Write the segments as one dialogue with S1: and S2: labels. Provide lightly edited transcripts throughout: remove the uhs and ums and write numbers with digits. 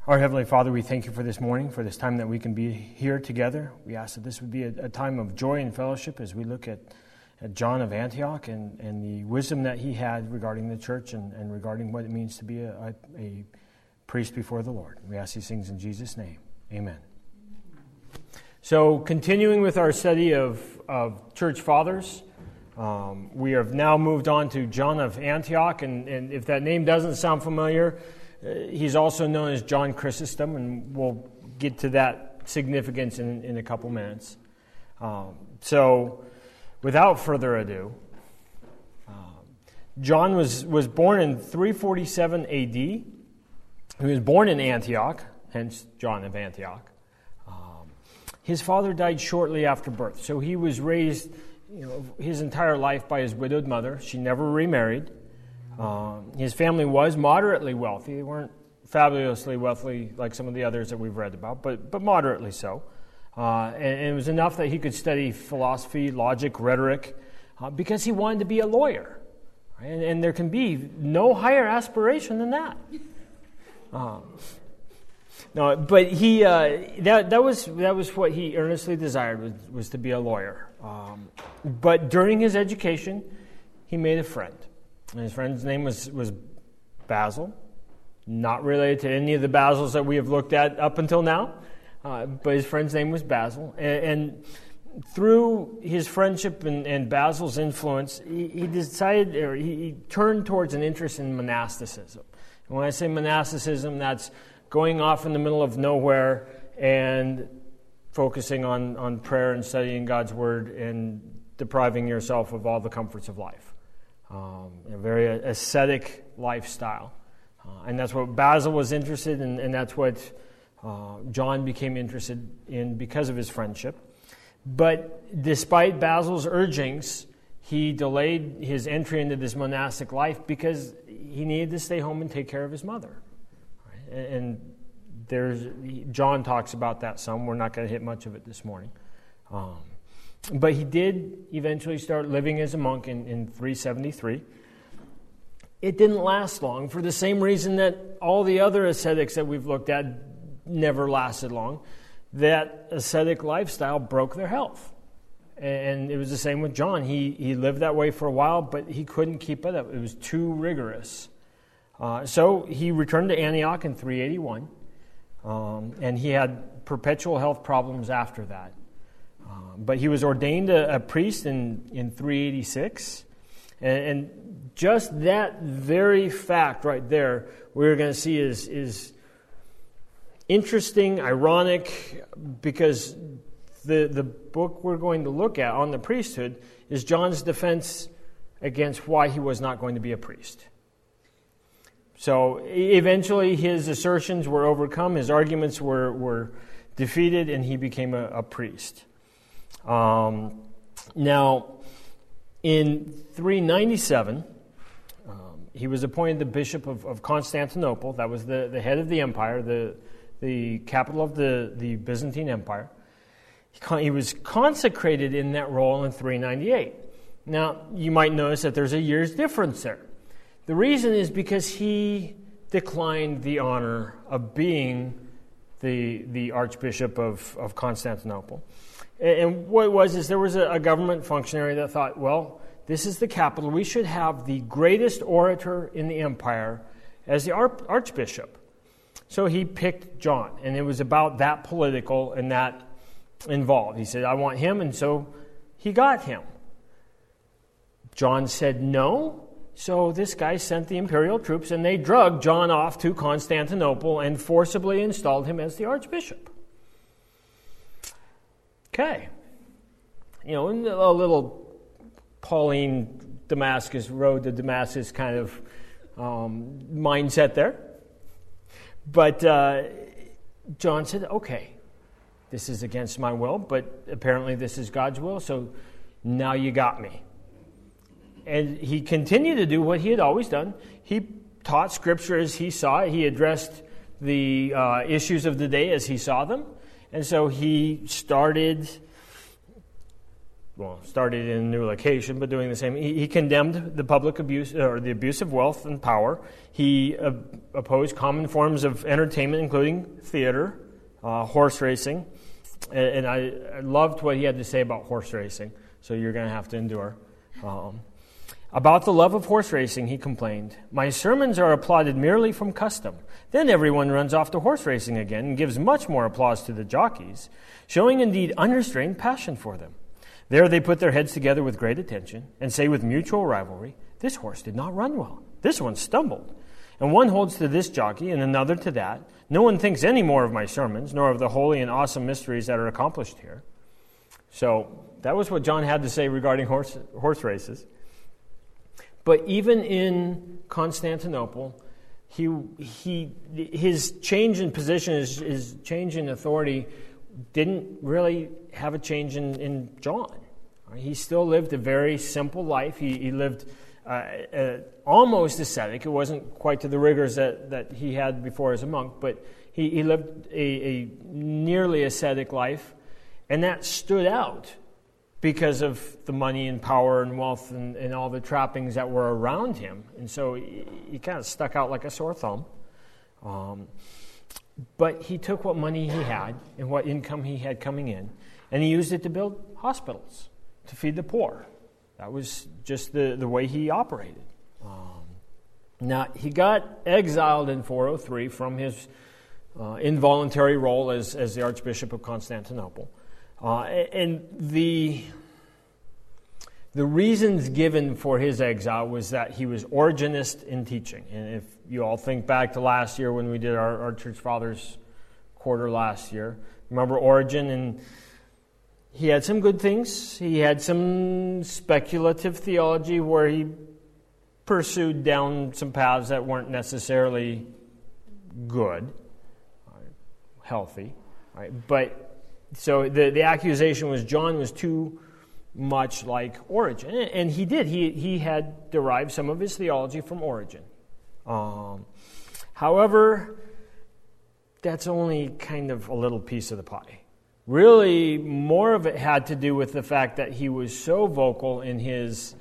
S1: Our Heavenly Father, we thank you for this morning, for this time that we can be here together. We ask that this would be a time of joy and fellowship as we look at John of Antioch and the wisdom that he had regarding the church and regarding what it means to be a priest before the Lord. We ask these things in Jesus' name. Amen. So, continuing with our study of church fathers, we have now moved on to John of Antioch, and if that name doesn't sound familiar, he's also known as John Chrysostom, and we'll get to that significance in a couple minutes. So, without further ado, John was born in 347 A.D. He was born in Antioch, hence John of Antioch. His father died shortly after birth, so he was raised, his entire life by his widowed mother. She never remarried. His family was moderately wealthy. They weren't fabulously wealthy like some of the others that we've read about, but moderately so. And it was enough that he could study philosophy, logic, rhetoric, because he wanted to be a lawyer. Right? And there can be no higher aspiration than that. No, but he that was what he earnestly desired was to be a lawyer. But during his education, he made a friend. And his friend's name was Basil, not related to any of the Basils that we have looked at up until now, but his friend's name was Basil. And through his friendship and Basil's influence, he decided, or he turned towards an interest in monasticism. And when I say monasticism, that's going off in the middle of nowhere and focusing on prayer and studying God's Word and depriving yourself of all the comforts of life. A very ascetic lifestyle. And that's what Basil was interested in, and that's what John became interested in because of his friendship. But despite Basil's urgings, he delayed his entry into this monastic life because he needed to stay home and take care of his mother. And John talks about that some. We're not going to hit much of it this morning. But he did eventually start living as a monk in 373. It didn't last long for the same reason that all the other ascetics that we've looked at never lasted long. That ascetic lifestyle broke their health. And it was the same with John. He lived that way for a while, but he couldn't keep it up. It was too rigorous. So he returned to Antioch in 381, and he had perpetual health problems after that. But he was ordained a priest in 386, and just that very fact right there, we're going to see is interesting, ironic, because the book we're going to look at on the priesthood is John's defense against why he was not going to be a priest. So eventually his assertions were overcome, his arguments were defeated, and he became a priest. Now, in 397, he was appointed the bishop of Constantinople. That was the head of the empire, the capital of the Byzantine Empire. He was consecrated in that role in 398. Now, you might notice that there's a year's difference there. The reason is because he declined the honor of being the Archbishop of Constantinople. And what it was is there was a government functionary that thought, well, this is the capital. We should have the greatest orator in the empire as the Archbishop. So he picked John, and it was about that political and that involved. He said, I want him, and so he got him. John said no. So this guy sent the imperial troops, and they drugged John off to Constantinople and forcibly installed him as the archbishop. Okay. A little Pauline Damascus, road to Damascus kind of mindset there. But John said, okay, this is against my will, but apparently this is God's will, so now you got me. And he continued to do what he had always done. He taught Scripture as he saw it. He addressed the issues of the day as he saw them. And so he started started in a new location, but doing the same. He condemned the public abuse, or the abuse of wealth and power. He opposed common forms of entertainment, including theater, horse racing. And I loved what he had to say about horse racing, so you're going to have to endure. About the love of horse racing, he complained, "My sermons are applauded merely from custom. Then everyone runs off to horse racing again and gives much more applause to the jockeys, showing indeed unrestrained passion for them. There they put their heads together with great attention and say with mutual rivalry, 'This horse did not run well. This one stumbled.' And one holds to this jockey and another to that. No one thinks any more of my sermons, nor of the holy and awesome mysteries that are accomplished here." So that was what John had to say regarding horse races. But even in Constantinople, his change in position, his change in authority, didn't really have a change in John. He still lived a very simple life. He lived almost ascetic. It wasn't quite to the rigors that he had before as a monk, but he lived a nearly ascetic life, and that stood out because of the money and power and wealth and all the trappings that were around him. And so he kind of stuck out like a sore thumb. But he took what money he had and what income he had coming in, and he used it to build hospitals, to feed the poor. That was just the way he operated. Now, he got exiled in 403 from his involuntary role as the Archbishop of Constantinople. And the reasons given for his exile was that he was Origenist in teaching. And if you all think back to last year when we did our Church Fathers quarter last year, remember Origen, and he had some good things. He had some speculative theology where he pursued down some paths that weren't necessarily good, healthy. Right? But so the accusation was John was too much like Origen. And he did. He had derived some of his theology from Origen. However, that's only kind of a little piece of the pie. Really, more of it had to do with the fact that he was so vocal in his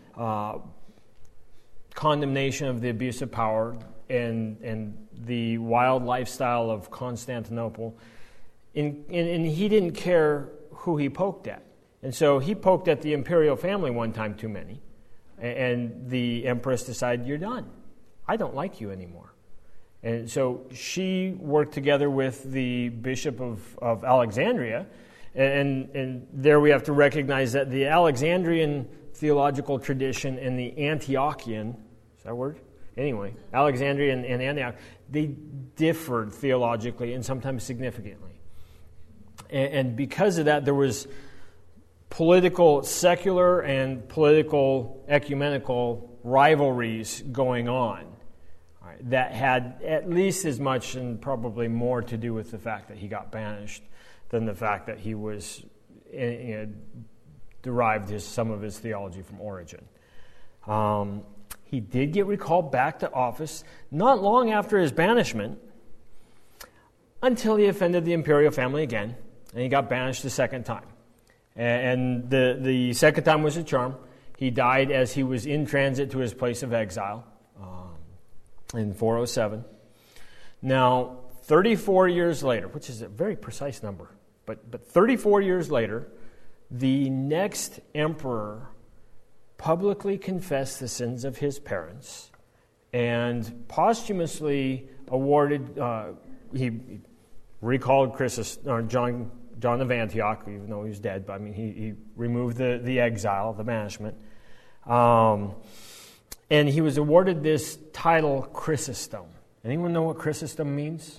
S1: condemnation of the abuse of power and the wild lifestyle of Constantinople. And he didn't care who he poked at. And so he poked at the imperial family one time too many. And the empress decided, "You're done. I don't like you anymore." And so she worked together with the Bishop of Alexandria. And there we have to recognize that the Alexandrian theological tradition and the Antiochian, is that a word? Anyway, Alexandria and Antioch, they differed theologically and sometimes significantly. And because of that, there was political, secular and political ecumenical rivalries going on that had at least as much and probably more to do with the fact that he got banished than the fact that he was derived some of his theology from Origen. He did get recalled back to office not long after his banishment until he offended the imperial family again, and he got banished the second time. And the second time was a charm. He died as he was in transit to his place of exile in 407. Now, 34 years later, which is a very precise number, but 34 years later, the next emperor publicly confessed the sins of his parents and posthumously awarded, he recalled John of Antioch, even though he was dead, but I mean, he removed the exile, the banishment. And he was awarded this title, Chrysostom. Anyone know what Chrysostom means?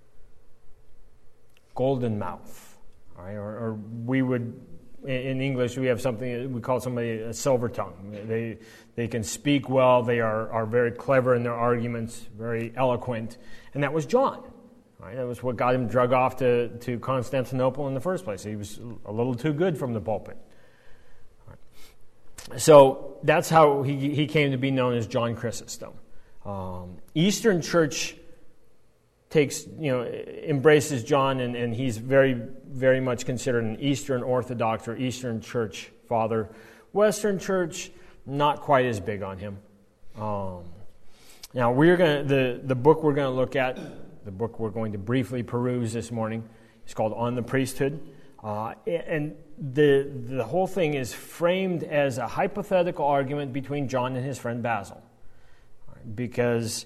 S1: Golden mouth. All right? Or we would, in English, we have something, we call somebody a silver tongue. They can speak well, they are very clever in their arguments, very eloquent. And that was John. Right? That was what got him drug off to Constantinople in the first place. He was a little too good from the pulpit. Right. So that's how he came to be known as John Chrysostom. Eastern Church embraces John, and he's very, very much considered an Eastern Orthodox or Eastern Church father. Western Church, not quite as big on him. Now, the book we're going to look at, the book we're going to briefly peruse this morning, is called On the Priesthood. And the whole thing is framed as a hypothetical argument between John and his friend Basil. Because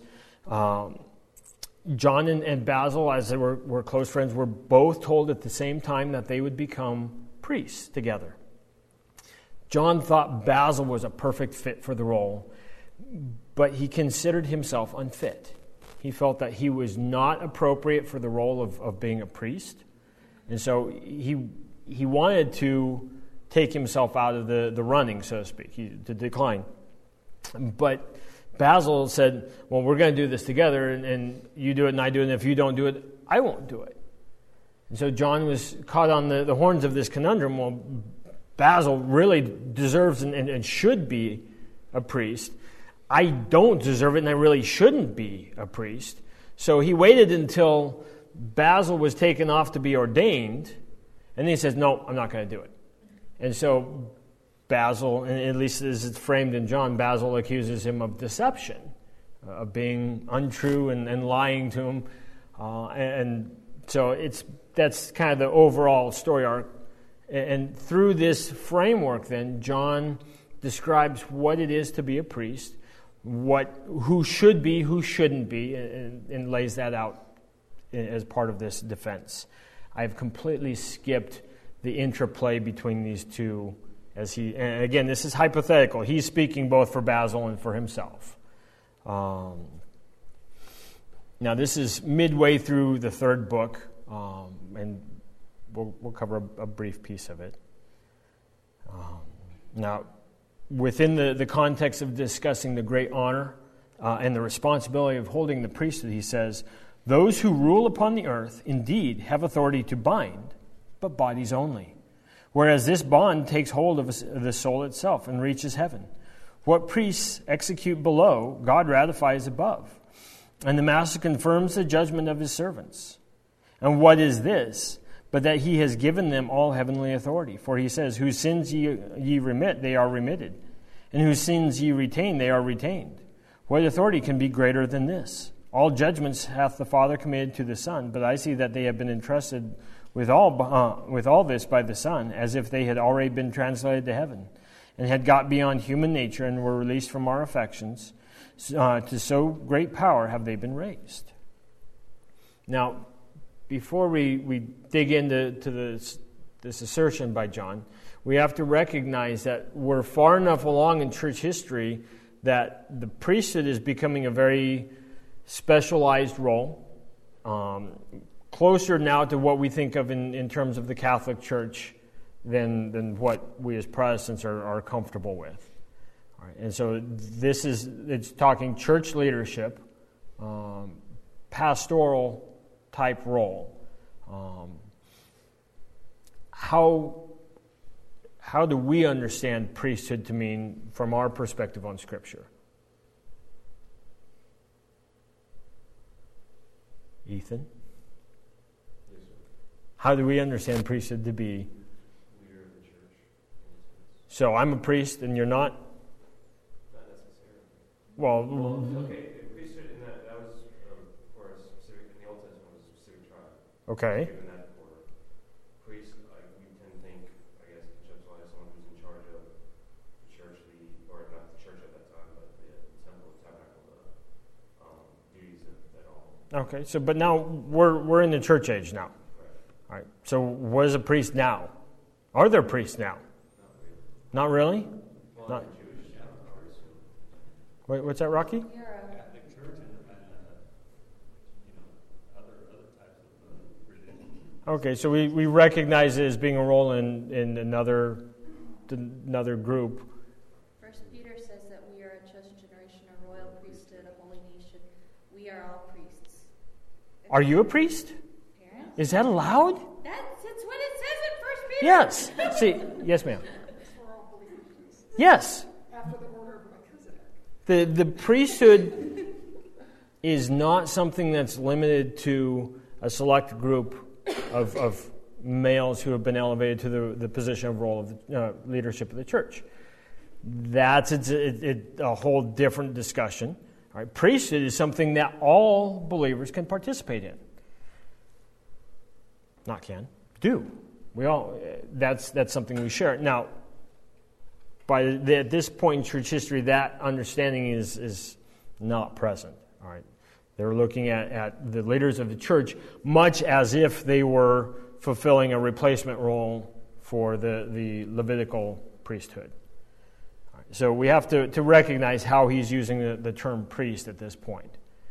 S1: John and Basil, as they were close friends, were both told at the same time that they would become priests together. John thought Basil was a perfect fit for the role, but he considered himself unfit. He felt that he was not appropriate for the role of being a priest, and so he wanted to take himself out of the running, so to speak, to decline. But Basil said, well, we're going to do this together, and you do it and I do it, and if you don't do it, I won't do it. And so John was caught on the horns of this conundrum. Well, Basil really deserves and should be a priest. I don't deserve it, and I really shouldn't be a priest. So he waited until Basil was taken off to be ordained, and then he says, no, I'm not going to do it. And so Basil, and at least as it's framed in John, Basil accuses him of deception, of being untrue and lying to him. And so that's kind of the overall story arc. And through this framework, then, John describes what it is to be a priest, who should be, who shouldn't be, and lays that out as part of this defense. I've completely skipped the interplay between these two. And again, this is hypothetical. He's speaking both for Basil and for himself. Now, this is midway through the third book, and we'll cover a brief piece of it. Now, within the context of discussing the great honor and the responsibility of holding the priesthood, he says, those who rule upon the earth indeed have authority to bind, but bodies only. Whereas this bond takes hold of the soul itself and reaches heaven. What priests execute below, God ratifies above. And the master confirms the judgment of his servants. And what is this? But that he has given them all heavenly authority. For he says, whose sins ye remit, they are remitted. And whose sins ye retain, they are retained. What authority can be greater than this? All judgments hath the Father committed to the Son, but I see that they have been entrusted with all this by the Son, as if they had already been translated to heaven, and had got beyond human nature and were released from our affections. To so great power have they been raised. Now, before we dig into this assertion by John, we have to recognize that we're far enough along in church history that the priesthood is becoming a very specialized role, closer now to what we think of in terms of the Catholic Church than what we as Protestants are comfortable with. All right, and so it's talking church leadership, pastoral type role. How do we understand priesthood to mean from our perspective on Scripture? Ethan?
S2: Yes, sir.
S1: How do we understand priesthood to be?
S2: Leader of the church.
S1: So I'm a priest and you're not?
S2: Not necessarily.
S1: Well,
S2: okay, the priesthood in that was for a specific, in the Old Testament was a specific tribe.
S1: okay.
S2: Given that for priests, like we tend to think, I guess, conceptualize someone who's in charge of the church, or not the church at that time, but the temple, the tabernacle, the duties that all.
S1: Okay, so but now we're in the church age now.
S2: Right.
S1: All right. So what is a priest now? Are there priests now?
S2: Not really.
S1: Not really?
S2: Well,
S1: Not.
S2: in the Jewish context.
S1: Wait, what's that, Rocky?
S3: Catholic Church and other types of religion.
S1: Okay, so we recognize it as being a role in another group.
S4: First Peter says that we are a chosen generation, a royal priesthood, a holy nation. We are all priests.
S1: Are you a priest?
S4: Parents?
S1: Is that allowed?
S4: That's what it says in First Peter.
S1: Yes. See, yes, ma'am. Yes.
S5: After the order of Melchizedek.
S1: The priesthood is not something that's limited to a select group of males who have been elevated to the position of role of leadership of the church. That's a whole different discussion. All right? Priesthood is something that all believers can participate in. Not can, do. We all. That's something we share. Now, at this point in church history, that understanding is not present. All right, they're looking at the leaders of the church much as if they were fulfilling a replacement role for the Levitical priesthood. All right, so we have to recognize how he's using the term priest at this point.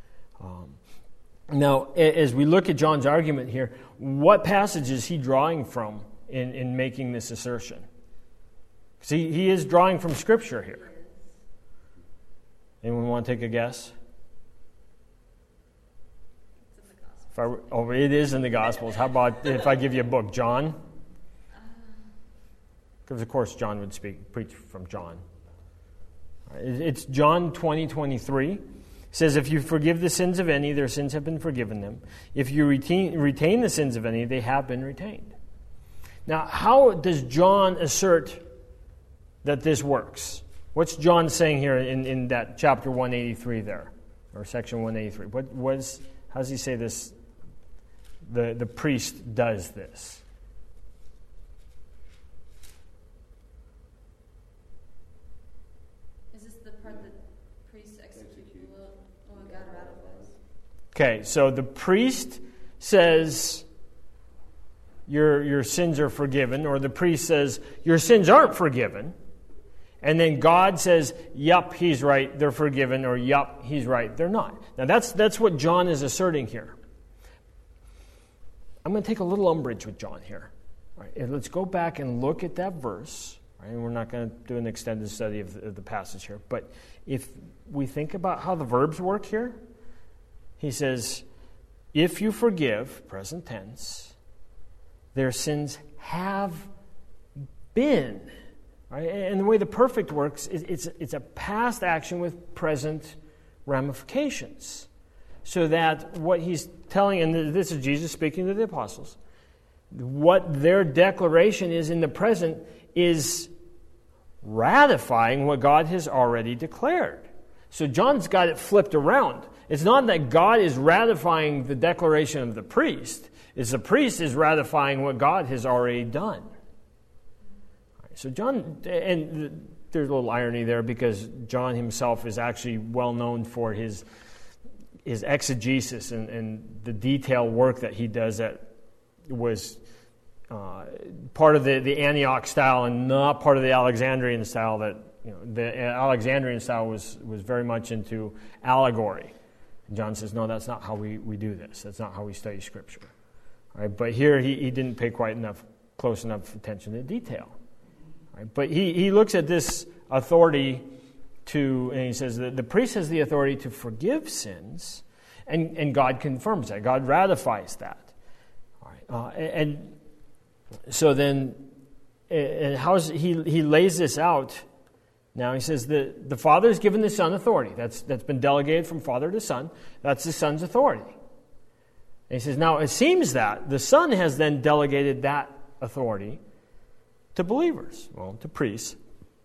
S1: Now, as we look at John's argument here, what passage is he drawing from in making this assertion? Because he is drawing from Scripture here. Anyone want to take a guess?
S4: It's in the Gospels.
S1: It is in the Gospels. How about if I give you a book? John? Because, of course, John would preach from John. It's John 20:23. It says, if you forgive the sins of any, their sins have been forgiven them. If you retain the sins of any, they have been retained. Now, how does John assert that this works? What's John saying here in that chapter 183 there, or section 183? How does he say this? The priest does this.
S4: Is this the part that priests execute what God ratifies?
S1: Okay, so the priest says your sins are forgiven, or the priest says your sins aren't forgiven. And then God says, yup, he's right, they're forgiven, or yup, he's right, they're not. Now that's what John is asserting here. I'm going to take a little umbrage with John here. All right, and let's go back and look at that verse. Right, and we're not going to do an extended study of the passage here. But if we think about how the verbs work here, he says, if you forgive, present tense, their sins have been. Right? And the way the perfect works, it's a past action with present ramifications. So that what he's telling, and this is Jesus speaking to the apostles, what their declaration is in the present is ratifying what God has already declared. So John's got it flipped around. It's not that God is ratifying the declaration of the priest. It's the priest is ratifying what God has already done. So John, and there's a little irony there because John himself is actually well known for his exegesis and the detailed work that he does that was part of the Antioch style and not part of the Alexandrian style. That the Alexandrian style was very much into allegory. And John says, no, that's not how we do this. That's not how we study Scripture. All right, but here he didn't pay close enough attention to detail. Right? But he looks at this authority and he says that the priest has the authority to forgive sins, and God confirms that. God ratifies that. All right. And so then, and he lays this out. Now he says that the Father has given the Son authority. That's been delegated from Father to Son. That's the Son's authority. And he says, now it seems that the Son has then delegated that authority to believers, to priests,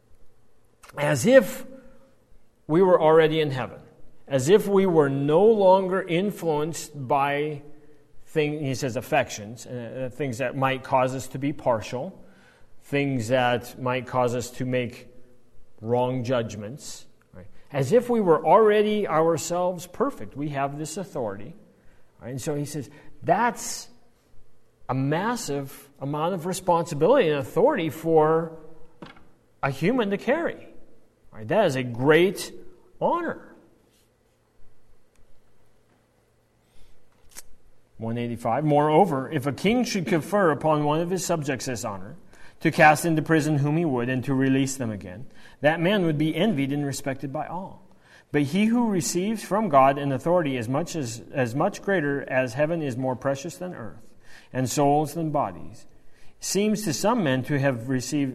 S1: as if we were already in heaven, as if we were no longer influenced by things, he says, affections, things that might cause us to be partial, things that might cause us to make wrong judgments, right? As if we were already ourselves perfect. We have this authority. Right? And so he says, that's a massive amount of responsibility and authority for a human to carry. Right? That is a great honor. 185, moreover, if a king should confer upon one of his subjects this honor, to cast into prison whom he would, and to release them again, that man would be envied and respected by all. But he who receives from God an authority as much greater as heaven is more precious than earth, and souls than bodies, seems to some men to have received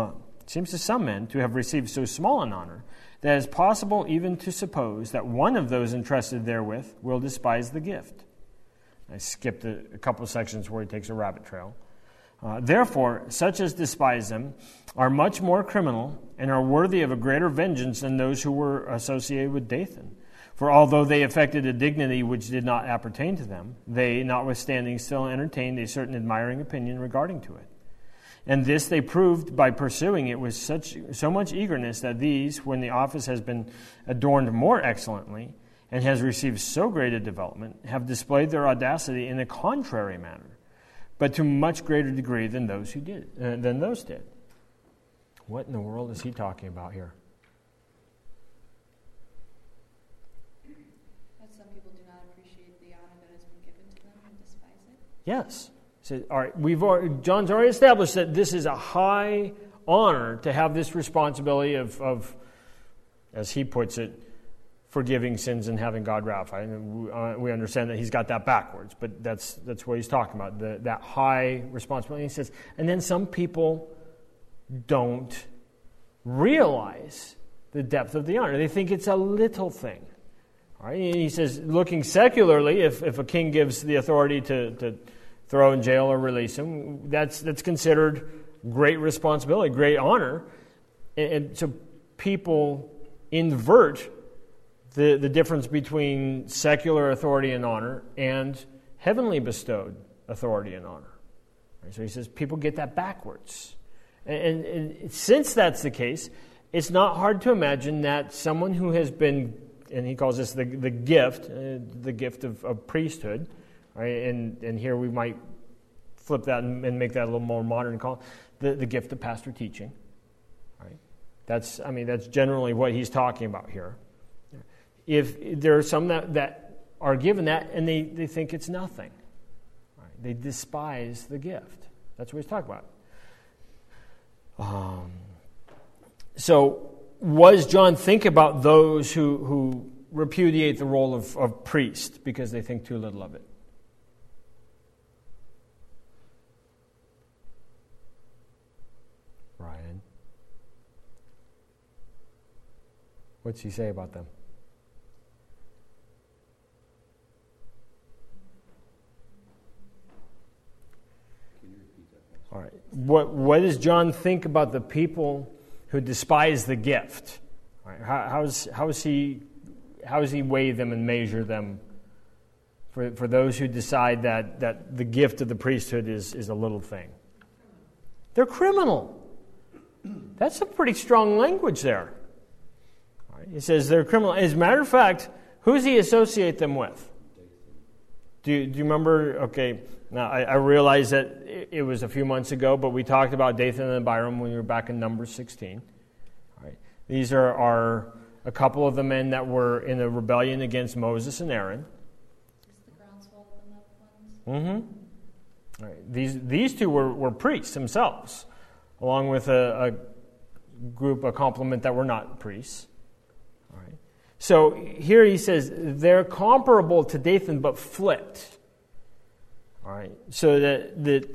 S1: so small an honor that it is possible even to suppose that one of those entrusted therewith will despise the gift. I skipped a couple of sections where he takes a rabbit trail. Therefore, such as despise them are much more criminal and are worthy of a greater vengeance than those who were associated with Dathan. For although they affected a dignity which did not appertain to them, they, notwithstanding, still entertained a certain admiring opinion regarding to it. And this they proved by pursuing it with so much eagerness that these, when the office has been adorned more excellently and has received so great a development, have displayed their audacity in a contrary manner, but to much greater degree than those did. What in the world is he talking about here?
S4: That some people do not appreciate the honor that has been given to them and despise it.
S1: Yes. So, all right, John's already established that this is a high honor to have this responsibility of, as he puts it, forgiving sins and having God ratify. We understand that he's got that backwards, but that's what he's talking about, that high responsibility. He says, and then some people don't realize the depth of the honor. They think it's a little thing. All right? And he says, looking secularly, if a king gives the authority to throw in jail or release him, that's considered great responsibility, great honor. And so people invert the difference between secular authority and honor and heavenly bestowed authority and honor. Right? So he says people get that backwards. And since that's the case, it's not hard to imagine that someone who has been, and he calls this the gift of priesthood, right? And here we might flip that and make that a little more modern, call the gift of pastor teaching. Right? That's generally what he's talking about here. If there are some that are given that and they think it's nothing. Right? They despise the gift. That's what he's talking about. So, what does John think about those who repudiate the role of priest because they think too little of it? Ryan? What's he say about them? All right. What does John think about the people who despise the gift? All right. How does he weigh them and measure them for those who decide that the gift of the priesthood is a little thing? They're criminal. That's some pretty strong language there. All right. He says they're criminal. As a matter of fact, who does he associate them with? Do you remember? Okay, now I realize that it was a few months ago, but we talked about Dathan and Abiram when we were back in Numbers 16. All right. These are a couple of the men that were in a rebellion against Moses and Aaron.
S4: Is the groundswell of the milk ones?
S1: Mm-hmm. All right. These two were priests themselves, along with a complement that were not priests. All right. So here he says they're comparable to Dathan, but flipped. All right. So that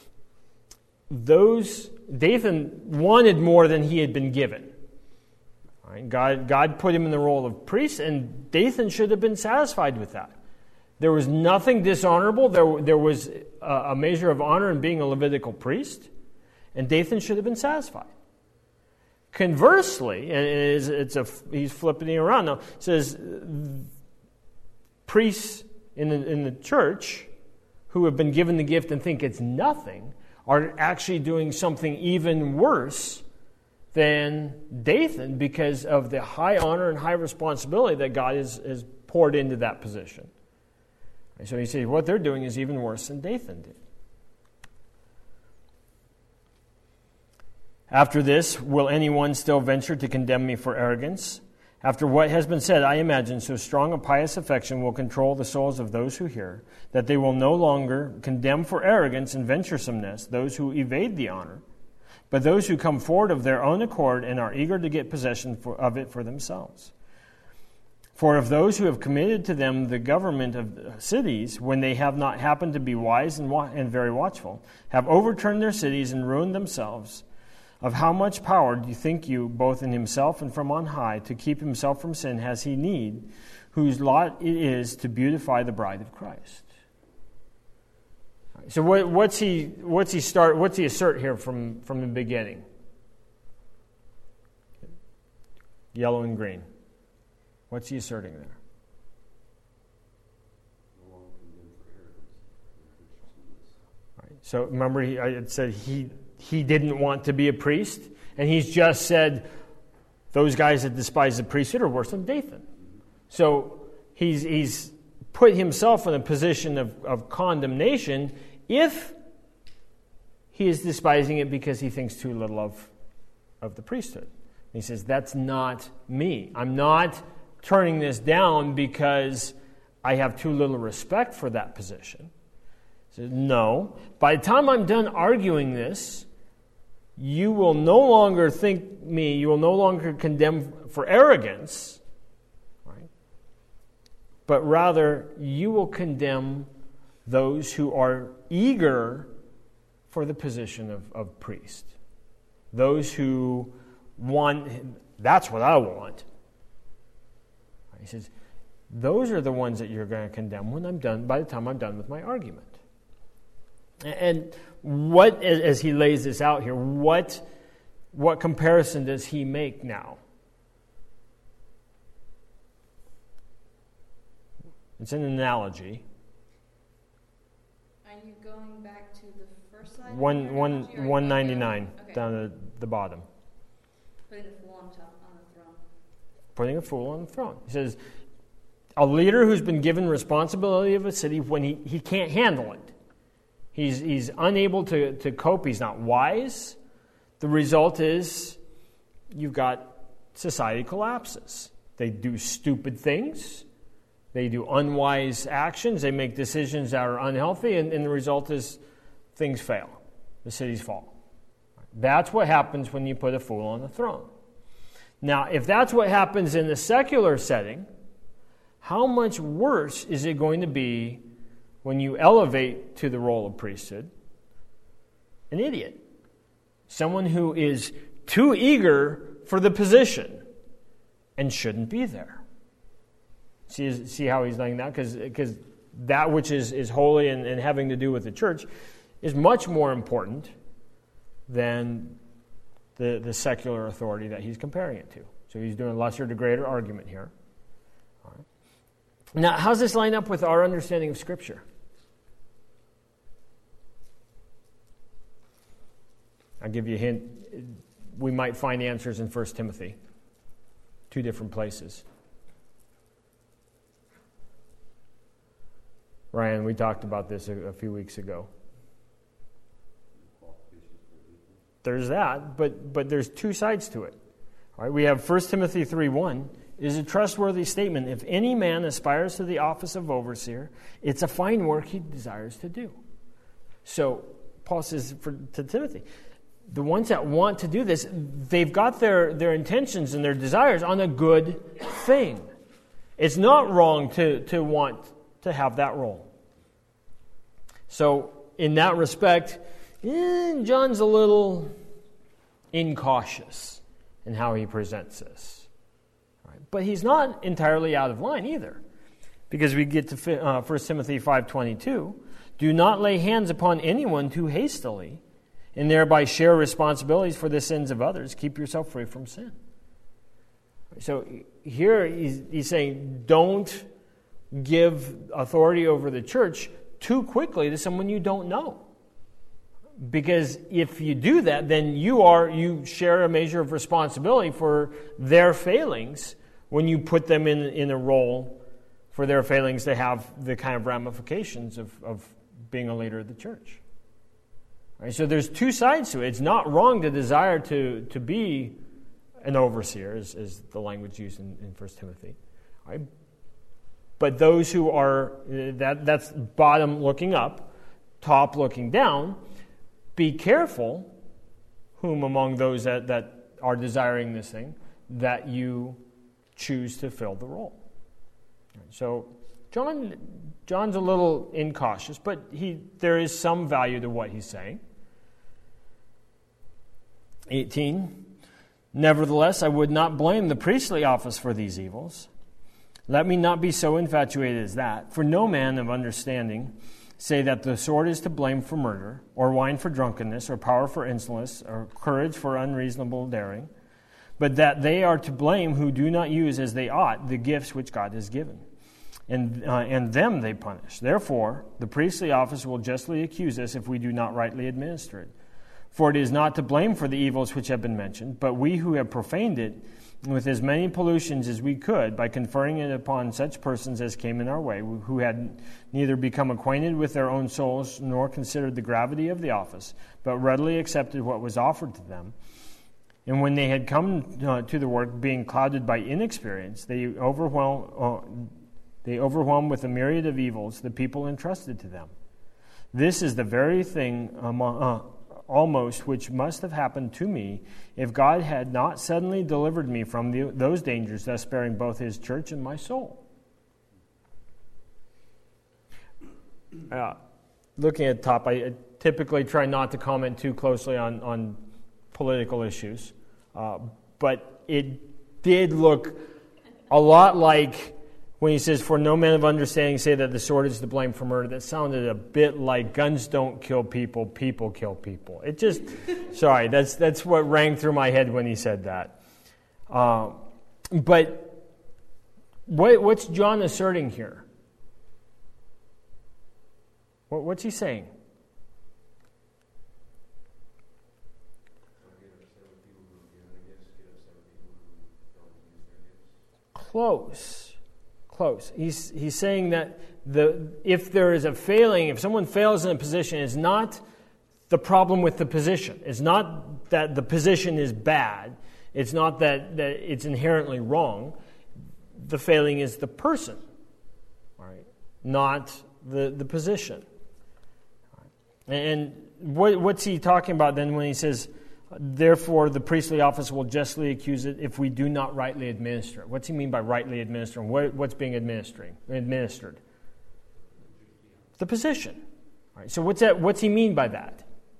S1: Dathan wanted more than he had been given. All right. God put him in the role of priest, and Dathan should have been satisfied with that. There was nothing dishonorable. There was a measure of honor in being a Levitical priest, and Dathan should have been satisfied. Conversely, and he's flipping it around now. It says priests in the church who have been given the gift and think it's nothing are actually doing something even worse than Dathan because of the high honor and high responsibility that God has poured into that position. And so he says what they're doing is even worse than Dathan did. After this, will anyone still venture to condemn me for arrogance? After what has been said, I imagine so strong a pious affection will control the souls of those who hear, that they will no longer condemn for arrogance and venturesomeness those who evade the honor, but those who come forward of their own accord and are eager to get possession of it for themselves. For if those who have committed to them the government of cities, when they have not happened to be wise and very watchful, have overturned their cities and ruined themselves, of how much power do you think you, both in himself and from on high, to keep himself from sin has he need, whose lot it is to beautify the bride of Christ? So what's he assert here from the beginning? Yellow and green. What's he asserting there? Right. So remember, I had said he didn't want to be a priest, and he's just said those guys that despise the priesthood are worse than Dathan. So he's put himself in a position of condemnation if he is despising it because he thinks too little of the priesthood. He says, that's not me. I'm not turning this down because I have too little respect for that position. He says, no. By the time I'm done arguing this, you will no longer you will no longer condemn for arrogance, right? But rather you will condemn those who are eager for the position of priest. Those who want, that's what I want. He says, those are the ones that you're going to condemn by the time I'm done with my argument. And as he lays this out here, what comparison does he make now? It's an analogy.
S4: Are you going back to the first slide?
S1: 199,
S4: okay.
S1: down at the bottom.
S4: Putting the fool on the throne.
S1: Putting a fool on the throne. He says, a leader who's been given responsibility of a city when he can't handle it. He's unable to cope. He's not wise. The result is you've got society collapses. They do stupid things. They do unwise actions. They make decisions that are unhealthy, and the result is things fail. The cities fall. That's what happens when you put a fool on the throne. Now, if that's what happens in the secular setting, how much worse is it going to be when you elevate to the role of priesthood an idiot? Someone who is too eager for the position and shouldn't be there. See how he's laying that? Because that which is holy and having to do with the church is much more important than the secular authority that he's comparing it to. So he's doing a lesser to greater argument here. All right. Now, how's this line up with our understanding of Scripture? I'll give you a hint. We might find answers in 1 Timothy. 2 different places. Ryan, we talked about this a few weeks ago. There's that, but there's 2 sides to it. All right, we have 1 Timothy 3:1. It is a trustworthy statement. If any man aspires to the office of overseer, it's a fine work he desires to do. So Paul says to Timothy, the ones that want to do this, they've got their intentions and their desires on a good thing. It's not wrong to want to have that role. So in that respect, John's a little incautious in how he presents this. Right. But he's not entirely out of line either. Because we get to 1 Timothy 5:22, do not lay hands upon anyone too hastily, and thereby share responsibilities for the sins of others. Keep yourself free from sin. So here he's saying, don't give authority over the church too quickly to someone you don't know. Because if you do that, then you share a measure of responsibility for their failings when you put them in a role for their failings to have the kind of ramifications of being a leader of the church. Right, so there's 2 sides to it. It's not wrong to desire to be an overseer, is the language used in 1 Timothy. Right? But those who are, that's bottom looking up, top looking down, be careful whom among those that are desiring this thing that you choose to fill the role. So John's a little incautious, but there is some value to what he's saying. 18, nevertheless, I would not blame the priestly office for these evils. Let me not be so infatuated as that, for no man of understanding say that the sword is to blame for murder, or wine for drunkenness, or power for insolence, or courage for unreasonable daring, but that they are to blame who do not use as they ought the gifts which God has given. And them they punish. Therefore, the priestly office will justly accuse us if we do not rightly administer it. For it is not to blame for the evils which have been mentioned, but we who have profaned it with as many pollutions as we could, by conferring it upon such persons as came in our way, who had neither become acquainted with their own souls, nor considered the gravity of the office, but readily accepted what was offered to them. And when they had come to the work, being clouded by inexperience, they overwhelmed with a myriad of evils the people entrusted to them. This is the very thing almost which must have happened to me if God had not suddenly delivered me from those dangers, thus sparing both his church and my soul. Looking at the top, I typically try not to comment too closely on political issues, but it did look a lot like when he says, for no man of understanding say that the sword is to blame for murder. That sounded a bit like guns don't kill people, people kill people. It just, sorry, that's what rang through my head when he said that. But what's John asserting here? What's he saying? Close. He's saying that if there is a failing, if someone fails in a position, it's not the problem with the position. It's not that the position is bad. It's not that it's inherently wrong. The failing is the person, right? Not the position. And what's he talking about then when he says, therefore, the priestly office will justly accuse it if we do not rightly administer it? What's he mean by rightly administering? What's being administered? The position. All right, so what's he mean by that?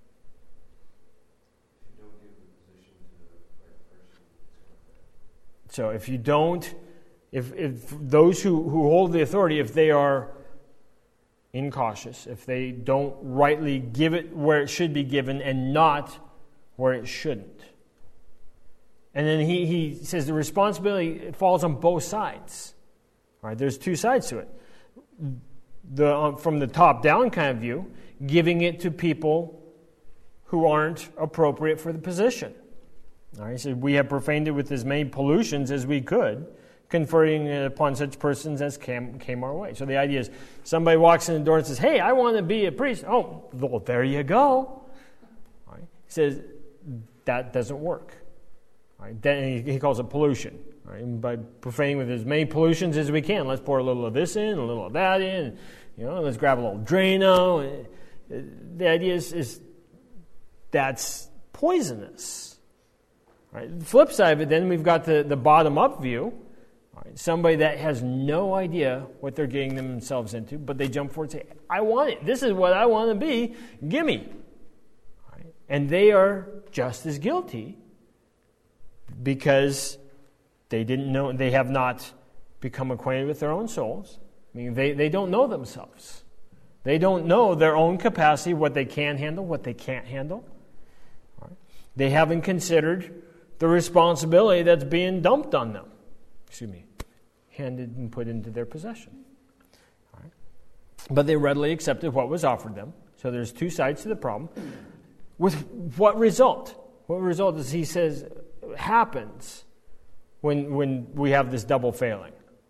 S1: So if you don't, if those who hold the authority, if they are incautious, if they don't rightly give it where it should be given and not where it shouldn't. And then he says the responsibility falls on both sides. All right, there's two sides to it. From the top-down kind of view, giving it to people who aren't appropriate for the position. All right, he said, we have profaned it with as many pollutions as we could, conferring it upon such persons as came our way. So the idea is, somebody walks in the door and says, hey, I want to be a priest. Oh, well, there you go. All right. He says, that doesn't work. Right? Then he calls it pollution. Right? And by profaning with as many pollutions as we can, let's pour a little of this in, a little of that in, let's grab a little Drano. The idea is that's poisonous. Right? The flip side of it, then we've got the bottom-up view. Right? Somebody that has no idea what they're getting themselves into, but they jump forward and say, I want it. This is what I want to be. Gimme. And they are just as guilty because they didn't know, they have not become acquainted with their own souls. I mean, they don't know themselves. They don't know their own capacity, what they can handle, what they can't handle. All right. They haven't considered the responsibility that's being dumped on them. Handed and put into their possession. All right. But they readily accepted what was offered them. So there's two sides to the problem. With what result? What result does he says happens when we have this double failing?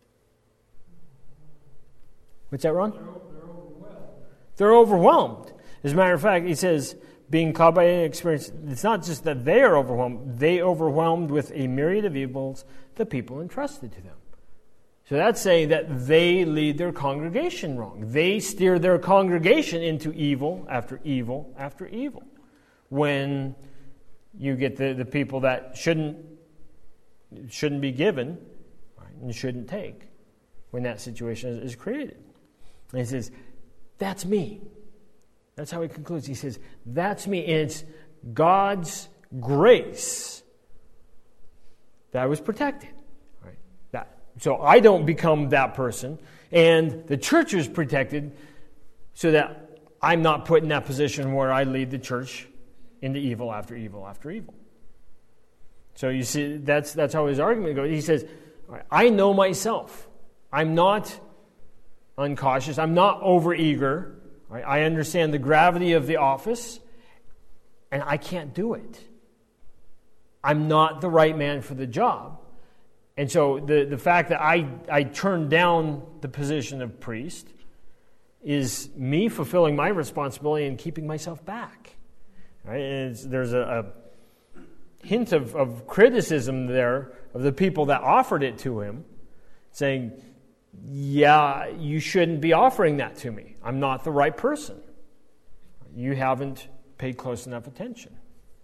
S1: What's that, Ron? They're overwhelmed. As a matter of fact, he says, being caught by inexperience, it's not just that they are overwhelmed, they overwhelmed with a myriad of evils the people entrusted to them. So that's saying that they lead their congregation wrong. They steer their congregation into evil after evil after evil. When you get the people that shouldn't be given, right, and shouldn't take, when that situation is created. And he says, that's me. That's how he concludes. He says, that's me. And it's God's grace that I was protected. Right? So I don't become that person. And the church is protected so that I'm not put in that position where I lead the church into evil after evil after evil. So you see, that's how his argument goes. He says, I know myself. I'm not uncautious. I'm not overeager. I understand the gravity of the office, and I can't do it. I'm not the right man for the job. And so the fact that I turned down the position of priest is me fulfilling my responsibility and keeping myself back. Right? And there's a hint of criticism there of the people that offered it to him, saying, yeah, you shouldn't be offering that to me. I'm not the right person. You haven't paid close enough attention.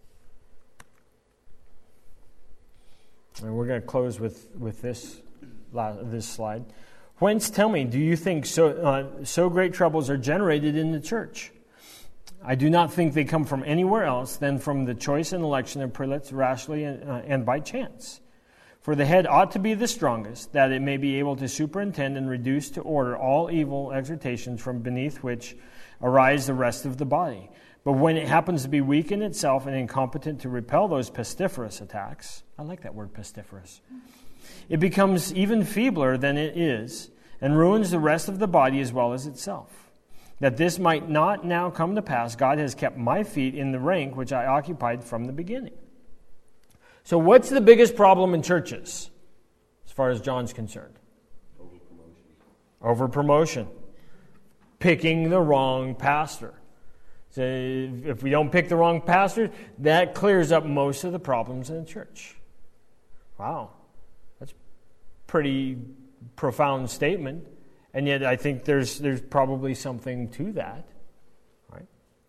S1: And we're going to close with this slide. Whence, tell me, do you think so great troubles are generated in the church? I do not think they come from anywhere else than from the choice and election of prelates rashly and by chance. For the head ought to be the strongest, that it may be able to superintend and reduce to order all evil exhortations from beneath which arise the rest of the body. But when it happens to be weak in itself and incompetent to repel those pestiferous attacks, I like that word, pestiferous, it becomes even feebler than it is, and ruins the rest of the body as well as itself. That this might not now come to pass, God has kept my feet in the rank which I occupied from the beginning. So what's the biggest problem in churches, as far as John's concerned? Over-promotion. Picking the wrong pastor. So if we don't pick the wrong pastor, that clears up most of the problems in the church. Wow. That's a pretty profound statement. And yet I think there's probably something to that. Right?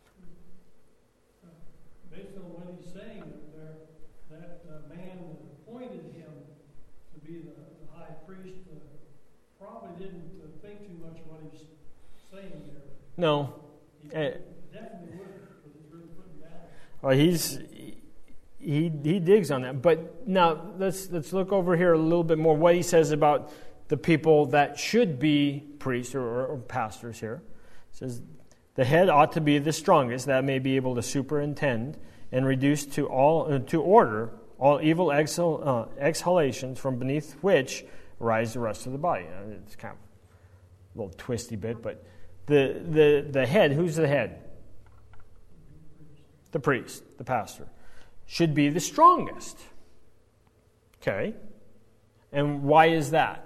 S6: Based on what he's saying there, that man that appointed him to be the high priest probably didn't think too much of what he's saying there.
S1: No.
S6: He definitely wouldn't, because he's really putting down.
S1: Well, he digs on that. But now let's look over here a little bit more. What he says about the people that should be priests or pastors here. It says, the head ought to be the strongest, that may be able to superintend and reduce to order all evil exhalations from beneath which arise the rest of the body. It's kind of a little twisty bit, but the head, who's the head? The priest, the pastor, should be the strongest. Okay. And why is that?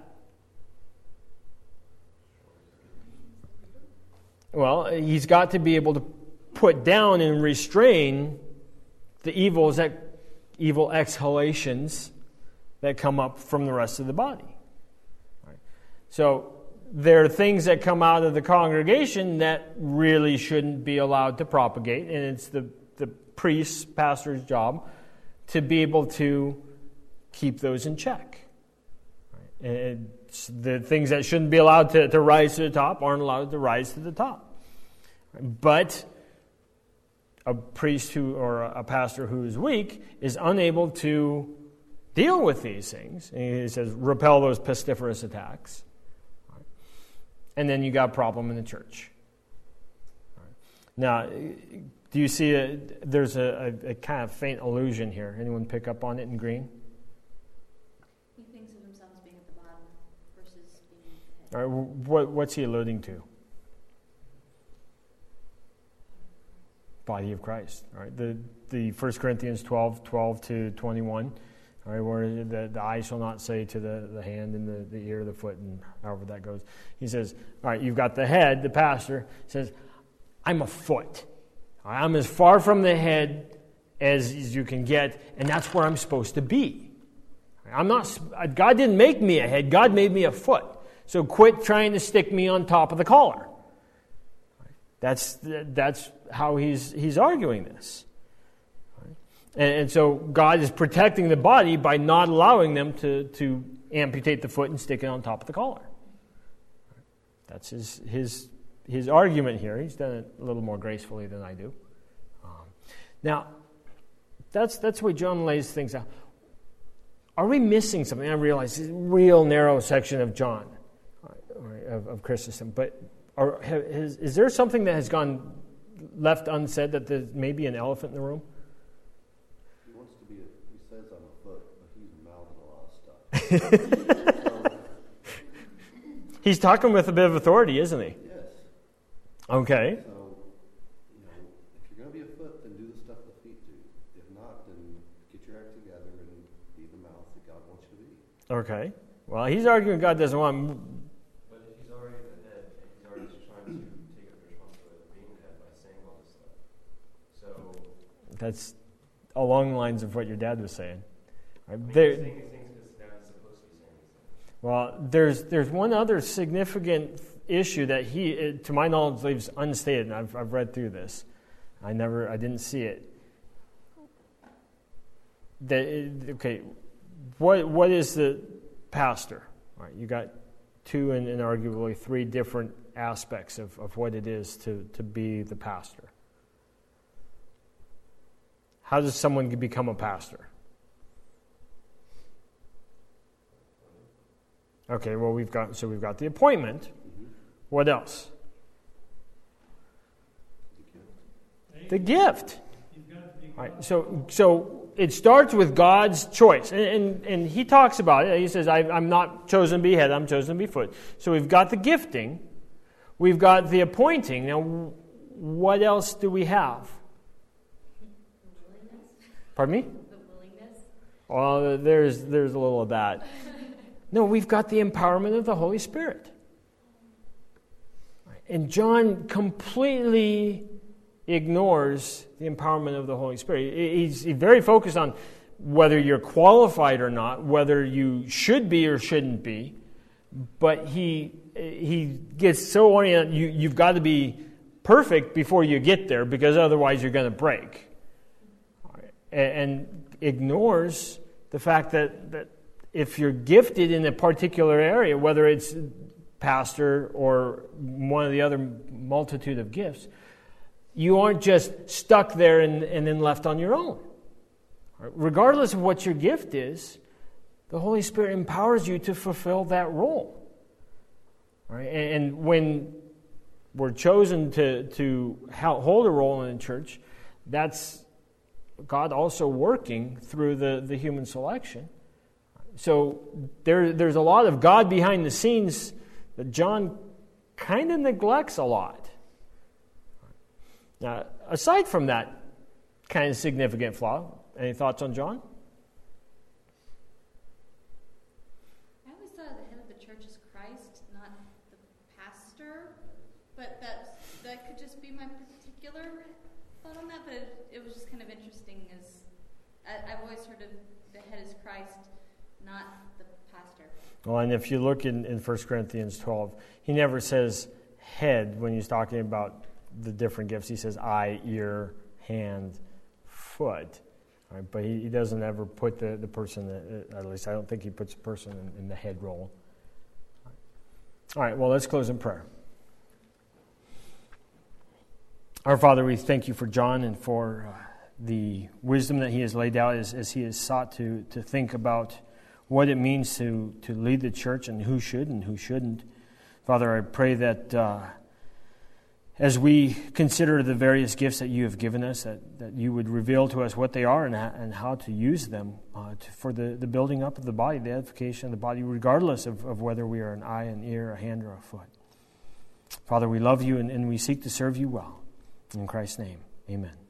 S1: Well, he's got to be able to put down and restrain the evil exhalations that come up from the rest of the body. Right? So there are things that come out of the congregation that really shouldn't be allowed to propagate, and it's the priest's, pastor's job to be able to keep those in check. Right? And the things that shouldn't be allowed to rise to the top aren't allowed to rise to the top. But a priest or a pastor who is weak is unable to deal with these things. And he says, repel those pestiferous attacks. Right? And then you got a problem in the church. Right? Now, do you see there's a kind of faint allusion here? Anyone pick up on it in green?
S4: He thinks of himself as being at the bottom versus being at the head.
S1: All right, what's he alluding to? Body of Christ. All right, the 1 Corinthians 12 to 21, all right, where the eye shall not say to the hand and the ear, the foot, and however that goes. He says, all right, you've got the head, the pastor, says, I'm a foot. I'm as far from the head as you can get, and that's where I'm supposed to be. I'm not. God didn't make me a head. God made me a foot. So quit trying to stick me on top of the collar. That's how he's arguing this. And so God is protecting the body by not allowing them to amputate the foot and stick it on top of the collar. That's his argument here. He's done it a little more gracefully than I do. Now, that's the way John lays things out. Are we missing something? I realize it's a real narrow section of John, of Chrysostom, but is there something that has gone left unsaid, that there's maybe an elephant in the room?
S7: He wants to be, he says I'm a foot, but he's mouthing a lot of stuff.
S1: He's talking with a bit of authority, isn't he?
S7: Yes.
S1: Okay.
S7: So, if you're going to be a foot, then do the stuff the feet do. If not, then get your act together and be the mouth that God wants you to be.
S1: Okay. Well, he's arguing God doesn't want him.
S2: But if he's already the head, he's already just trying to take up the responsibility of being the head by saying all this stuff. So
S1: That's along the lines of what your dad was saying. Right?
S2: he's
S1: There,
S2: saying these things because dad's supposed to be saying these things.
S1: well, there's one other significant issue that he, to my knowledge, leaves unstated, and I've read through this. I didn't see it. What is the pastor? All right, you got two and arguably three different aspects of what it is to be the pastor. How does someone become a pastor? Okay, well we've got the appointment.
S7: Mm-hmm.
S1: What else? The gift.
S6: You've got to be
S1: All right, so it starts with God's choice, and he talks about it. He says, "I'm not chosen to be head; I'm chosen to be foot." So we've got the gifting, we've got the appointing. Now, what else do we have?
S4: The willingness.
S1: Pardon me?
S4: The willingness.
S1: Well, there's a little of that. No, we've got the empowerment of the Holy Spirit. And John completely ignores the empowerment of the Holy Spirit. He's very focused on whether you're qualified or not, whether you should be or shouldn't be. But he gets so oriented, you've got to be perfect before you get there, because otherwise you're going to break. And ignores the fact that if you're gifted in a particular area, whether it's pastor or one of the other multitude of gifts, you aren't just stuck there and then left on your own. Regardless of what your gift is, the Holy Spirit empowers you to fulfill that role. Right? And when we're chosen to hold a role in the church, that's God also working through the human selection. So there's a lot of God behind the scenes that John kind of neglects a lot. Now, aside from that kind of significant flaw, any thoughts on John?
S4: I always thought the head of the church is Christ, not the pastor. But that could just be my particular thought on that. But it was just kind of interesting, as I've always heard of the head is Christ, not the pastor.
S1: Well, and if you look in 1 Corinthians 12, he never says head when he's talking about the different gifts. He says eye, ear, hand, foot. Right? But he doesn't ever put the person, at least I don't think he puts a person in the head role. All right, well, let's close in prayer. Our Father, we thank you for John and for the wisdom that he has laid out as he has sought to think about what it means to lead the church and who should and who shouldn't. Father, I pray that as we consider the various gifts that you have given us, that you would reveal to us what they are and how to use them for the building up of the body, the edification of the body, regardless of whether we are an eye, an ear, a hand, or a foot. Father, we love you and we seek to serve you well. In Christ's name, amen.